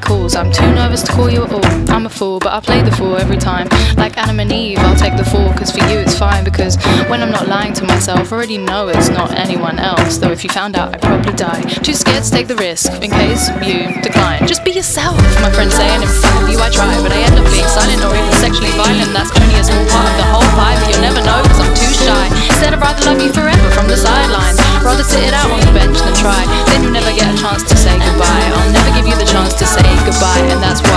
make calls. I'm too nervous to call you at all. I'm a fool, but I play the fool every time. Like Adam and Eve, I'll take the fall, cause for you it's fine. Because when I'm not lying to myself, I already know it's not anyone else. Though if you found out, I'd probably die. Too scared to take the risk, in case you decline. Just be yourself, my friends say, and in front of you I try. But I end up being silent or even sexually violent. That's only a small part of the whole pie, but you'll never know cause I'm too shy. Instead I'd rather love you forever from the sidelines. Rather sit it out on the bench than try. Then you'll never get a chance to say goodbye. I'll never give you the chance to say goodbye, and that's